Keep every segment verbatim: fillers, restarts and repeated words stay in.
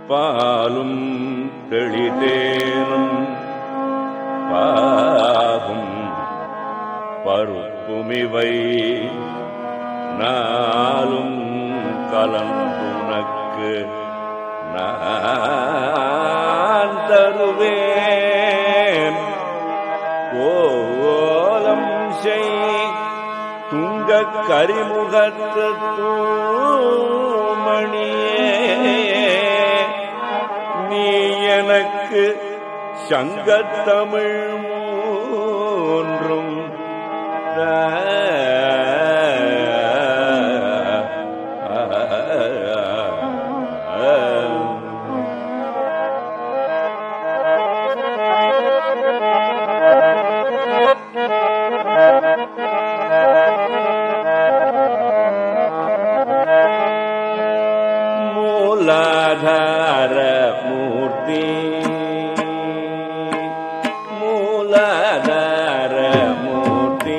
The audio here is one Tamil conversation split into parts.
பாலும் தெளிதேனும் பாகும் பருப்புமிவை நாளும் கலந்துனக்கு நான் தருவேன். கோலம் செய் துங்க கரிமுகத்து தூமணியே, நீ எனக்கு சங்கத்தமிழ் மூன்றும் மூலாதார மூர்த்தி மூலாதார மூர்த்தி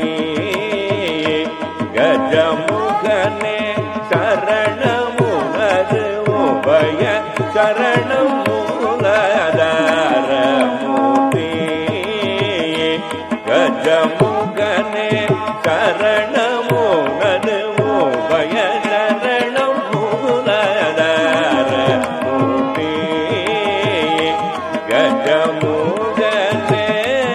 கஜமுகனே சரணமுனது உபய சரணம். மூலாதார மூர்த்தி கஜமுகனே சரணமுனது உபய சரணம். மூலாதார மூர்த்தி கஜமுகனே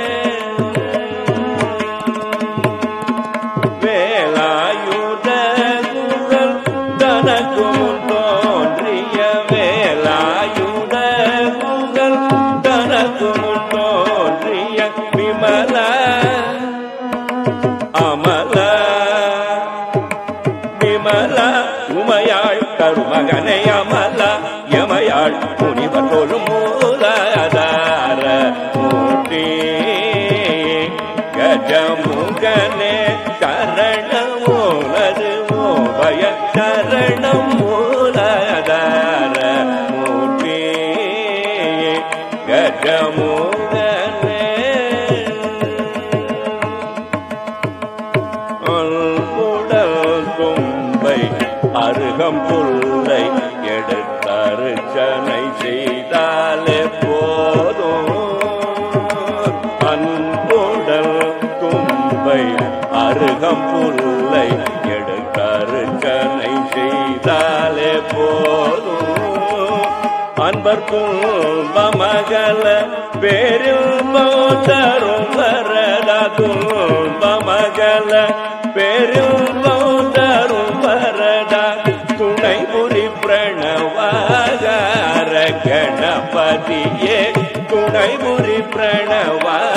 வேலாயுத குழல் தனக்கும் தோன்றிய வேலாயுத குழல் தனக்கும் தோன்றிய விமல அமல விமல உமையாள் கருமகனை அமல யமையாள் முனிவர் தோழும். மூலாதார மூர்த்தி கஜமுகனே சரணமுனது உபய சரணம். மூலாதார மூர்த்தி கஜமுகனே அல்குடல் தும்பை அருகம் புல்லை எடுத்தருச்சனை செய்தாலே போதும். அன்புடல் தும்பை அருகம் புல்லை எடுத்தருச்சனை செய்தாலே போதும். அன்பர் துன்பமகல பேரில் தரும் வரதா துன்பமகல பேரில் தரும் வரதா துணை புரி பிரணவாகார கணபதியே துணை புரி பிரணவா